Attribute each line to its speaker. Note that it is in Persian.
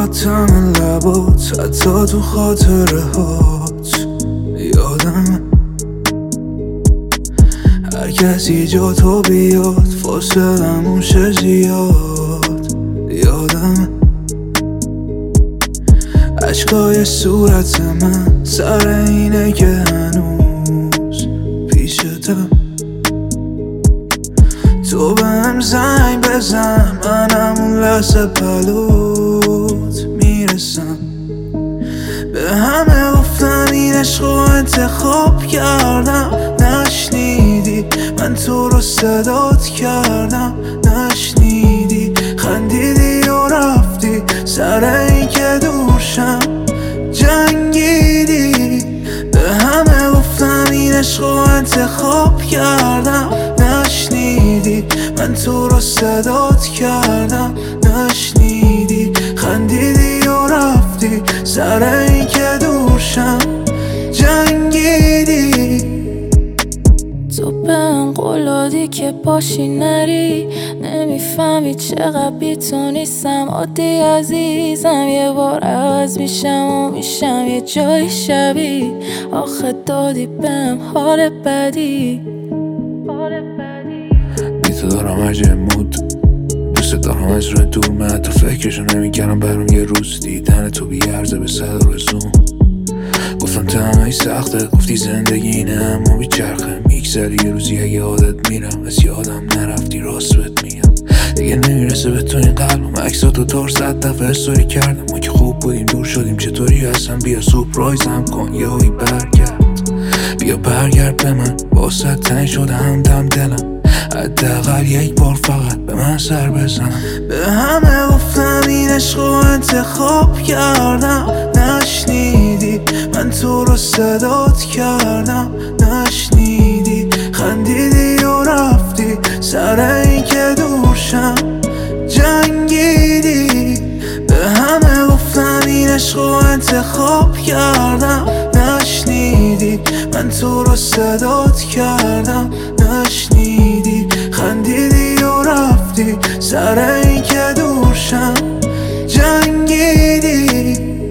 Speaker 1: طعم لبات حتی تو خاطره هات یادمه هر کسی جا تو بیاد فاصلمون شه زیاد یادمه عشقای صورت من سر اینه که هنوز پیشتم تو بهم زنگ بزن منم اون لحظه پلوت میرسم به همه گفتم این عشق رو انتخاب کردم نشنیدی من تو رو صدات کردم نشنیدی خندیدی و رفتی سر این که دورشم جنگیدی به همه گفتم این عشق رو انتخاب کردم نشنیدی من تو رو صدات کردم نشنیدی خندیدی و رفتی سر این که دورشم جنگیدی
Speaker 2: تو بهم قول دادی که باشی نری نمیفهمی چقدر بی تو نیستم عادی عزیزم یه بار عوض میشم و میشم یه جای شبیه آخه دادی بهم حال بدی
Speaker 1: بی تو دارم هرجه مود دوست دارم از رو دور من حتی فکرشو نمیکردم برام یه روز دیدن تو بیارزه به صد رزوم گفتم تنهایی سخته گفتی زندگی اینه اما بیچرخه میگذری یه روزی اگه عادت میرم از یادم نرفتی راست بهت میگم دیگه نمیرسه به تو این قلبم عکساتو دار 100 دفعه استوری کردم ما که خوب بودیم دور شدیم چطوری هستم بیا سورپرایزم کن یهویی برگرد بیا برگرد به من واسه تنگ شده همدم دلم حداقل یک بار فقط به من سر بزنم به همه گفتم این عشق رو انتخاب کردم نشنیدی من تو رو صدات کردم نشنیدی خندیدی و رفتی سر این که دورشم جنگیدی به همه گفتم این عشق رو انتخاب کردم نشنیدی من تو رو صدات کردم نشنیدی خندیدی و رفتی سر این که دورشم جنگیدی